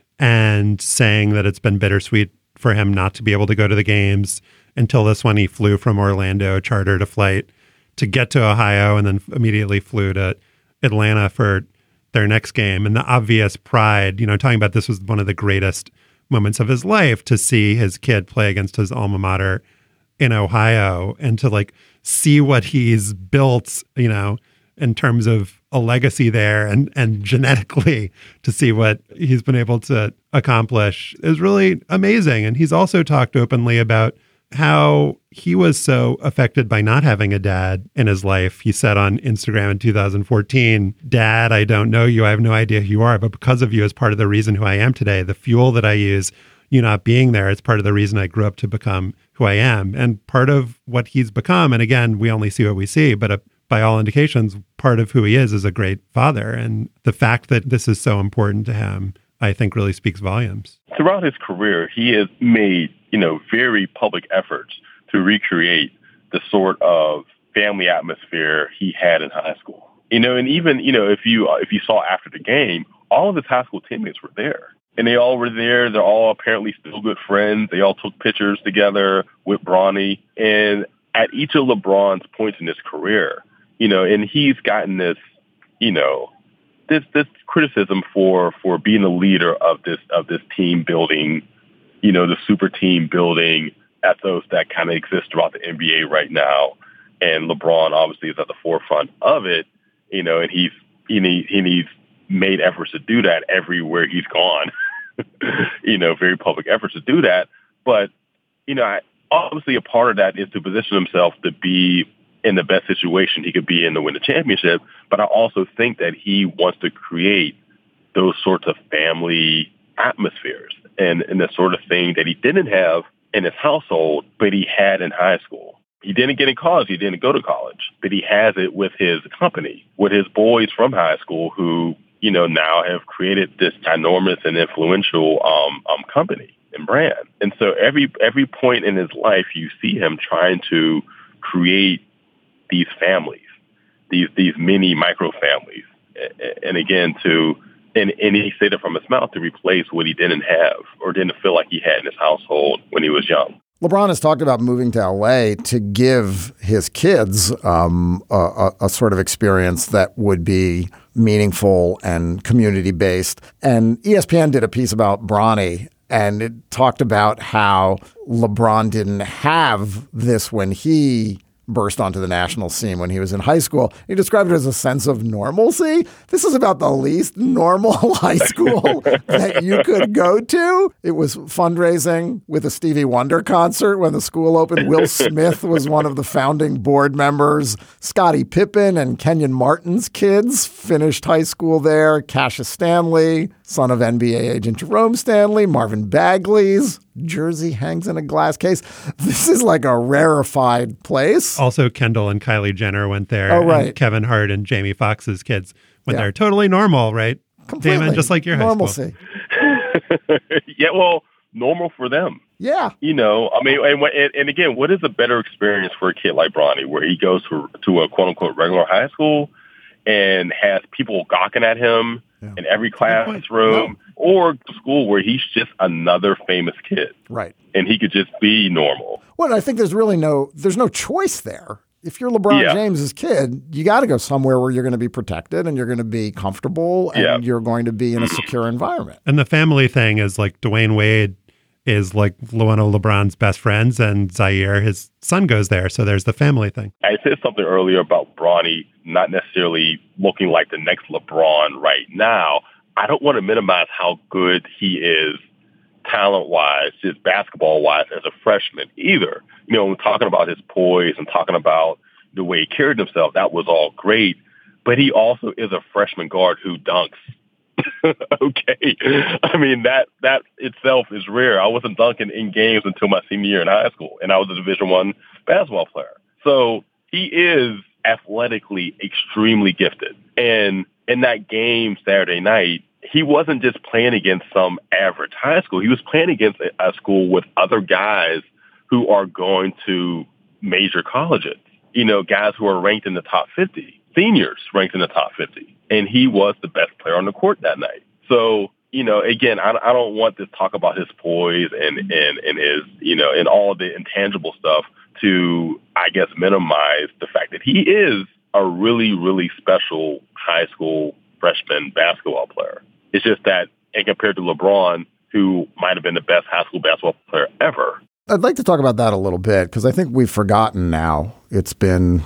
and saying that it's been bittersweet for him not to be able to go to the games until this one. He flew from Orlando, chartered a flight to get to Ohio, and then immediately flew to Atlanta for their next game. And the obvious pride, talking about this was one of the greatest moments of his life, to see his kid play against his alma mater in Ohio and to see what he's built, in terms of a legacy there and genetically to see what he's been able to accomplish is really amazing. And he's also talked openly about how he was so affected by not having a dad in his life. He said on Instagram in 2014, "Dad, I don't know you. I have no idea who you are, but because of you is part of the reason who I am today. The fuel that I use, you not being there, is part of the reason I grew up to become who I am." And part of what he's become, and again, we only see what we see, but by all indications, part of who he is a great father. And the fact that this is so important to him I think really speaks volumes. Throughout his career, he has made, very public efforts to recreate the sort of family atmosphere he had in high school. And even, if you saw after the game, all of his high school teammates were there. And they all were there. They're all apparently still good friends. They all took pictures together with Bronny. And at each of LeBron's points in his career, and he's gotten this, this criticism for being a leader of this team building, the super team building ethos that kind of exists throughout the NBA right now. And LeBron obviously is at the forefront of it, and he's made efforts to do that everywhere he's gone. Very public efforts to do that. But, obviously a part of that is to position himself to be in the best situation he could be in to win the championship. But I also think that he wants to create those sorts of family atmospheres and the sort of thing that he didn't have in his household, but he had in high school. He didn't get in college. He didn't go to college, but he has it with his company, with his boys from high school who, now have created this ginormous and influential company and brand. And so every point in his life, you see him trying to create these families, these mini micro families. And again, and he said it from his mouth, to replace what he didn't have or didn't feel like he had in his household when he was young. LeBron has talked about moving to L.A. to give his kids a sort of experience that would be meaningful and community-based. And ESPN did a piece about Bronny, and it talked about how LeBron didn't have this when he burst onto the national scene when he was in high school. He described it as a sense of normalcy. This is about the least normal high school that you could go to. It was fundraising with a Stevie Wonder concert when the school opened. Will Smith was one of the founding board members. Scottie Pippen and Kenyon Martin's kids finished high school there. Cassius Stanley, son of NBA agent Jerome Stanley, Marvin Bagley's jersey hangs in a glass case. This is like a rarefied place. Also, Kendall and Kylie Jenner went there. Oh, right. And Kevin Hart and Jamie Foxx's kids went there. Totally normal, right? Completely. Damon, just like your normalcy. High school. Yeah, well, normal for them. Yeah. And again, what is a better experience for a kid like Bronny, where he goes to a quote-unquote regular high school and has people gawking at him in every classroom, or school where he's just another famous kid. Right. And he could just be normal. Well, I think there's no choice there. If you're LeBron James's kid, you got to go somewhere where you're going to be protected and you're going to be comfortable and you're going to be in a secure environment. And the family thing is like Dwayne Wade is like one of LeBron's best friends, and Zaire, his son, goes there. So there's the family thing. I said something earlier about Bronny not necessarily looking like the next LeBron right now. I don't want to minimize how good he is talent-wise, just basketball-wise as a freshman either. When talking about his poise and talking about the way he carried himself, that was all great. But he also is a freshman guard who dunks. Okay. I mean, that itself is rare. I wasn't dunking in games until my senior year in high school, and I was a Division I basketball player. So he is athletically extremely gifted. And in that game Saturday night, he wasn't just playing against some average high school. He was playing against a school with other guys who are going to major colleges, guys who are ranked in the top 50, seniors ranked in the top 50. And he was the best player on the court that night. So, again, I don't want this talk about his poise and his, and all the intangible stuff to, I guess, minimize the fact that he is a really, really special high school freshman basketball player. It's just that, and compared to LeBron, who might have been the best high school basketball player ever. I'd like to talk about that a little bit because I think we've forgotten now. It's been,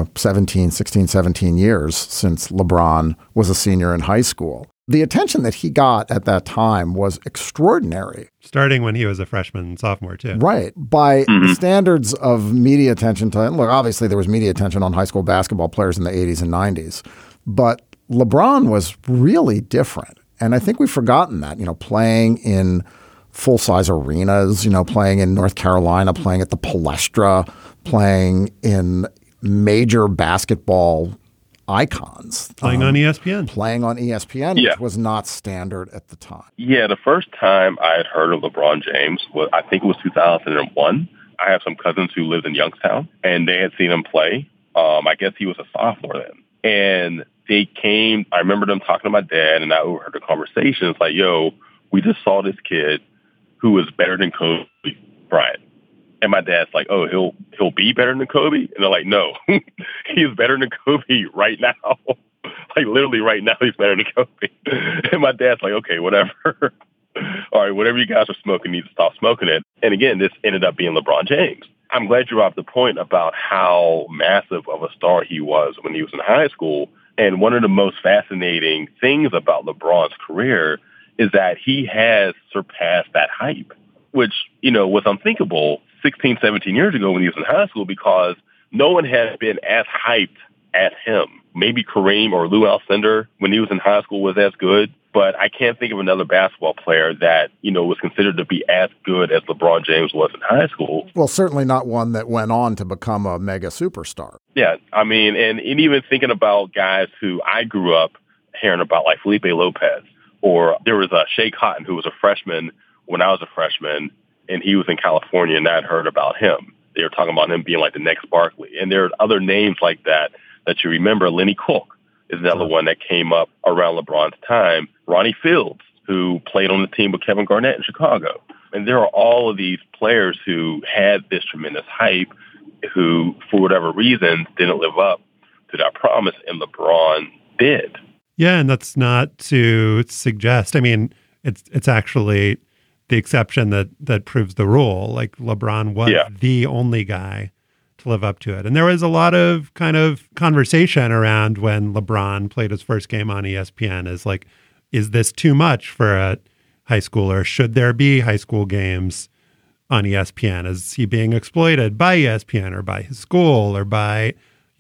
16, 17 years since LeBron was a senior in high school. The attention that he got at that time was extraordinary. Starting when he was a freshman and sophomore, too. Right. By the standards of media attention to, look, obviously there was media attention on high school basketball players in the 80s and 90s, but LeBron was really different. And I think we've forgotten that, playing in full-size arenas, playing in North Carolina, playing at the Palestra, playing in major basketball icons. Playing on ESPN. Playing on ESPN, which was not standard at the time. Yeah, the first time I had heard of LeBron James was, I think it was 2001. I have some cousins who lived in Youngstown, and they had seen him play. I guess he was a sophomore then. And they came, I remember them talking to my dad, and I overheard the conversation. It's like, yo, we just saw this kid who was better than Kobe Bryant. And my dad's like, oh, he'll be better than Kobe? And they're like, no, he's better than Kobe right now. Like, literally right now, he's better than Kobe. And my dad's like, okay, whatever. All right, whatever you guys are smoking, you need to stop smoking it. And again, this ended up being LeBron James. I'm glad you brought up the point about how massive of a star he was when he was in high school. And one of the most fascinating things about LeBron's career is that he has surpassed that hype, which, was unthinkable 16, 17 years ago when he was in high school, because no one had been as hyped as him. Maybe Kareem or Lou Alcindor when he was in high school was as good, but I can't think of another basketball player that, was considered to be as good as LeBron James was in high school. Well, certainly not one that went on to become a mega superstar. Yeah, I mean, and even thinking about guys who I grew up hearing about, like Felipe Lopez, or there was Shea Cotton, who was a freshman when I was a freshman, and he was in California, and I'd heard about him. They were talking about him being like the next Barkley. And there are other names like that you remember. Lenny Cook is another one that came up around LeBron's time. Ronnie Fields, who played on the team with Kevin Garnett in Chicago. And there are all of these players who had this tremendous hype who, for whatever reason, didn't live up to that promise, and LeBron did. Yeah, and that's not to suggest. I mean, it's actually the exception that proves the rule. Like, LeBron was the only guy to live up to it. And there was a lot of kind of conversation around when LeBron played his first game on ESPN is like, is this too much for a high schooler? Should there be high school games on ESPN? Is he being exploited by ESPN or by his school or by,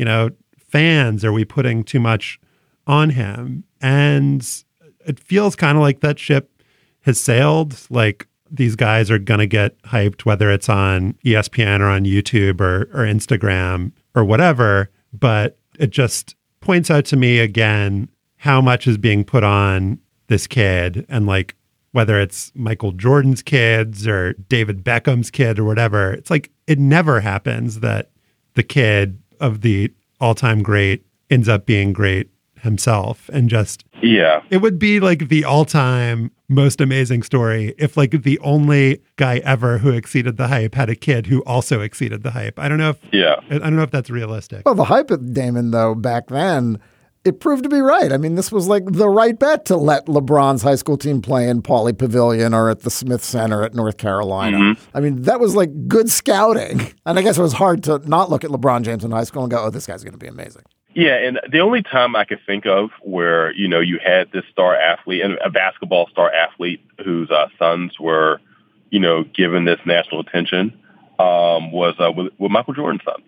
fans? Are we putting too much on him? And it feels kind of like that ship has sailed. Like, these guys are going to get hyped, whether it's on ESPN or on YouTube or Instagram or whatever. But it just points out to me again how much is being put on this kid. And like, whether it's Michael Jordan's kids or David Beckham's kid or whatever, it's like it never happens that the kid of the all-time great ends up being great himself. And just, it would be like the all-time most amazing story if like the only guy ever who exceeded the hype had a kid who also exceeded the hype. I don't know if that's realistic. Well, the hype at Damon, though, back then, it proved to be right. I mean, this was like the right bet to let LeBron's high school team play in Pauley Pavilion or at the Smith Center at North Carolina. Mm-hmm. I mean, that was like good scouting. And I guess it was hard to not look at LeBron James in high school and go, oh, this guy's going to be amazing. Yeah, and the only time I could think of where, you had this star athlete, and a basketball star athlete whose sons were, given this national attention was with Michael Jordan's sons.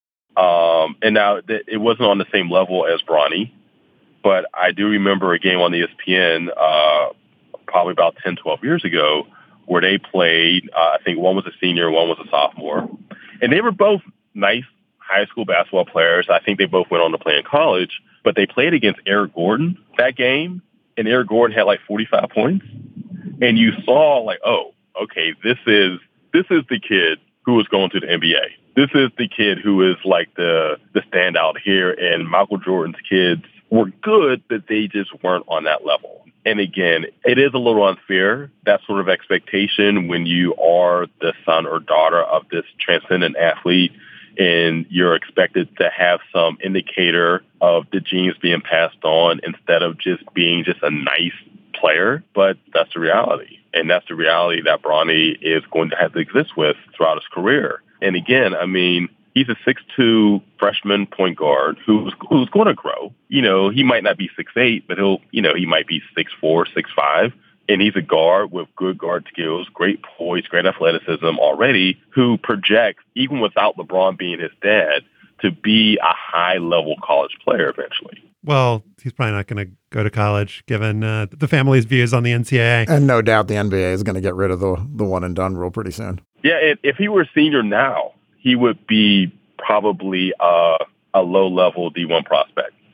And now it wasn't on the same level as Bronny, but I do remember a game on ESPN probably about 10, 12 years ago where they played, I think one was a senior, one was a sophomore. And they were both nice high school basketball players. I think they both went on to play in college, but they played against Eric Gordon that game, and Eric Gordon had like 45 points. And you saw like, oh, okay, this is the kid who was going to the NBA. This is the kid who is like the standout here, and Michael Jordan's kids were good, but they just weren't on that level. And again, it is a little unfair, that sort of expectation when you are the son or daughter of this transcendent athlete, and you're expected to have some indicator of the genes being passed on instead of just being just a nice player. But that's the reality. And that's the reality that Bronny is going to have to exist with throughout his career. And again, I mean, he's a 6'2" freshman point guard who's going to grow. He might not be 6'8", but he might be 6'4", 6'5". And he's a guard with good guard skills, great poise, great athleticism already, who projects, even without LeBron being his dad, to be a high-level college player eventually. Well, he's probably not going to go to college, given the family's views on the NCAA. And no doubt the NBA is going to get rid of the one-and-done rule pretty soon. Yeah, if he were a senior now, he would be probably a low-level D1 prospect.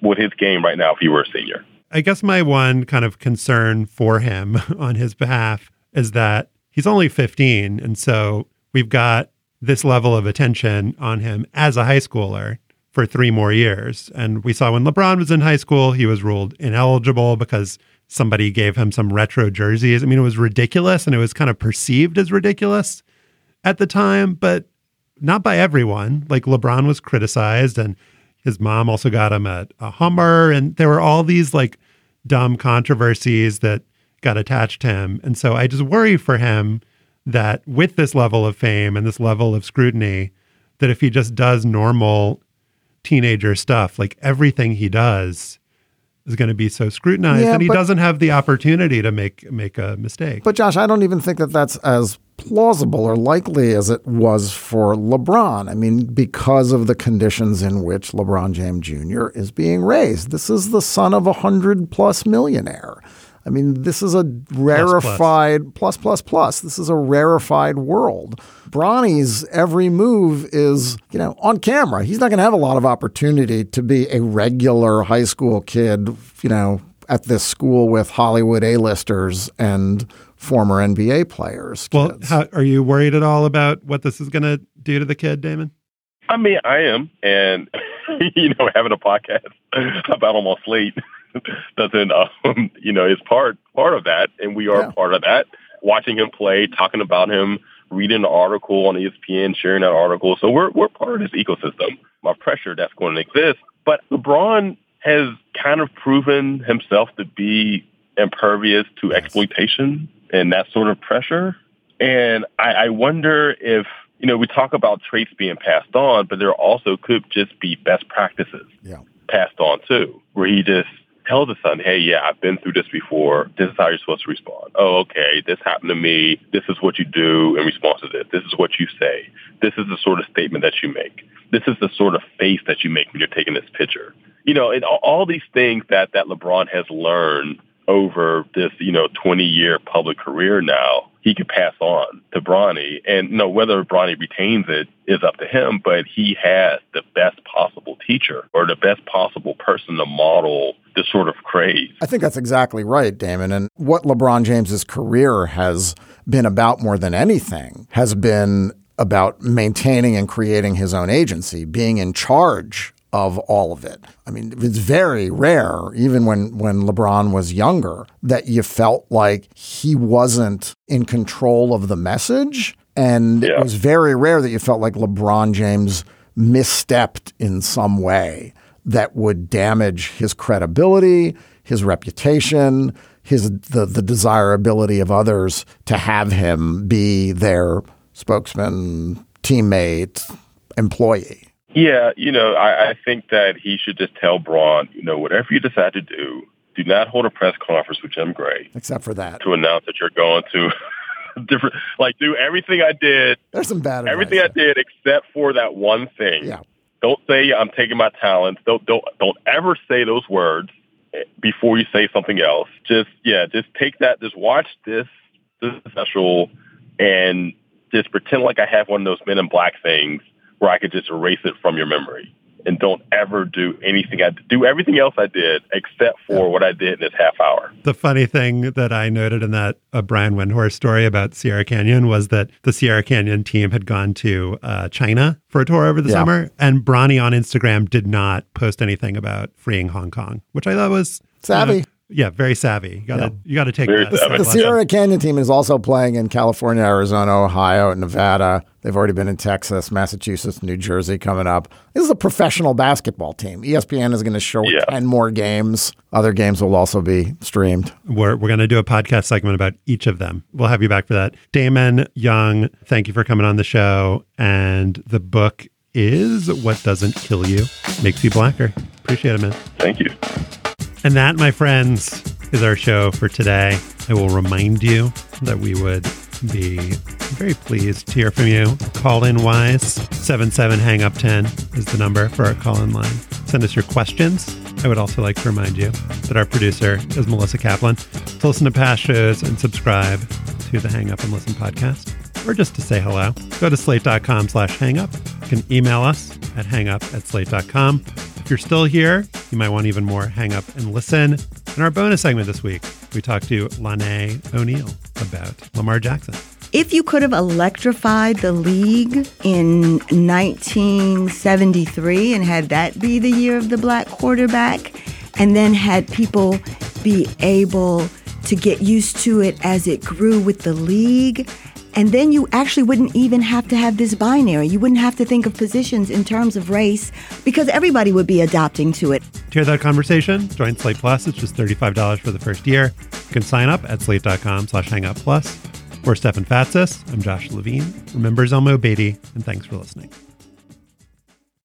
with his game right now if he were a senior. I guess my one kind of concern for him on his behalf is that he's only 15. And so we've got this level of attention on him as a high schooler for 3 more years. And we saw when LeBron was in high school, he was ruled ineligible because somebody gave him some retro jerseys. I mean, it was ridiculous, and it was kind of perceived as ridiculous at the time, but not by everyone. Like, LeBron was criticized, and his mom also got him a Hummer, and there were all these like dumb controversies that got attached to him. And so I just worry for him that with this level of fame and this level of scrutiny, that if he just does normal teenager stuff, like everything he does is going to be so scrutinized, and he doesn't have the opportunity to make a mistake. But Josh, I don't even think that that's as plausible or likely as it was for LeBron. I mean, because of the conditions in which LeBron James Jr. is being raised. This is the son of a 100+ millionaire. I mean, this is a rarefied plus. This is a rarefied world. Bronny's every move is, on camera. He's not going to have a lot of opportunity to be a regular high school kid, at this school with Hollywood A-listers and former NBA players. Well, are you worried at all about what this is going to do to the kid, Damon? I mean, I am. And, having a podcast about him on Slate doesn't, is part of that. And we are part of that. Watching him play, talking about him, reading the article on ESPN, sharing that article. So we're part of this ecosystem. My pressure that's going to exist. But LeBron has kind of proven himself to be impervious to exploitation and that sort of pressure. And I wonder if, we talk about traits being passed on, but there also could just be best practices passed on too, where he just tells his son, hey, I've been through this before. This is how you're supposed to respond. Oh, okay, this happened to me. This is what you do in response to this. This is what you say. This is the sort of statement that you make. This is the sort of face that you make when you're taking this picture. And all these things that LeBron has learned over this, 20-year public career now, he can pass on to Bronny. And, whether Bronny retains it is up to him, but he has the best possible teacher or the best possible person to model this sort of craze. I think that's exactly right, Damon. And what LeBron James's career has been about more than anything has been about maintaining and creating his own agency, being in charge of all of it. I mean, it's very rare, even when LeBron was younger, that you felt like he wasn't in control of the message. And it was very rare that you felt like LeBron James misstepped in some way that would damage his credibility, his reputation, the desirability of others to have him be their spokesman, teammate, employee. Yeah, I think that he should just tell Bron, whatever you decide to do not hold a press conference with Jim Gray. Except for that. To announce that you're going to do everything I did. There's some bad everything advice. I did except for that one thing. Yeah. Don't say I'm taking my talents. Don't ever say those words before you say something else. Just take that. Just watch this special and just pretend like I have one of those Men in Black things where I could just erase it from your memory. And don't ever do anything. Do everything else I did except for what I did in this half hour. The funny thing that I noted in that Brian Windhorst story about Sierra Canyon was that the Sierra Canyon team had gone to China for a tour over the summer, and Bronny on Instagram did not post anything about freeing Hong Kong, which I thought was savvy. Very savvy. You got to take that. The Sierra Canyon team is also playing in California, Arizona, Ohio, and Nevada. They've already been in Texas, Massachusetts, New Jersey coming up. This is a professional basketball team. ESPN is going to show 10 more games. Other games will also be streamed. We're going to do a podcast segment about each of them. We'll have you back for that. Damon Young, thank you for coming on the show. And the book is What Doesn't Kill You Makes You Blacker. Appreciate it, man. Thank you. And that, my friends, is our show for today. I will remind you that we would be very pleased to hear from you. Call-in wise, 77-HANG-UP-10 is the number for our call-in line. Send us your questions. I would also like to remind you that our producer is Melissa Kaplan. To listen to past shows and subscribe to the Hang Up and Listen podcast, or just to say hello, go to slate.com/hangup. You can email us at hangup@slate.com. If you're still here, you might want even more. Hang up and listen. In our bonus segment this week, we talked to Lanae O'Neill about Lamar Jackson. If you could have electrified the league in 1973 and had that be the year of the black quarterback, and then had people be able to get used to it as it grew with the league, and then you actually wouldn't even have to have this binary. You wouldn't have to think of positions in terms of race because everybody would be adopting to it. To hear that conversation, join Slate Plus. It's just $35 for the first year. You can sign up at slate.com/hangoutplus. For Stefan Fatsis, I'm Josh Levine. Remember Zelmo Beatty, and thanks for listening.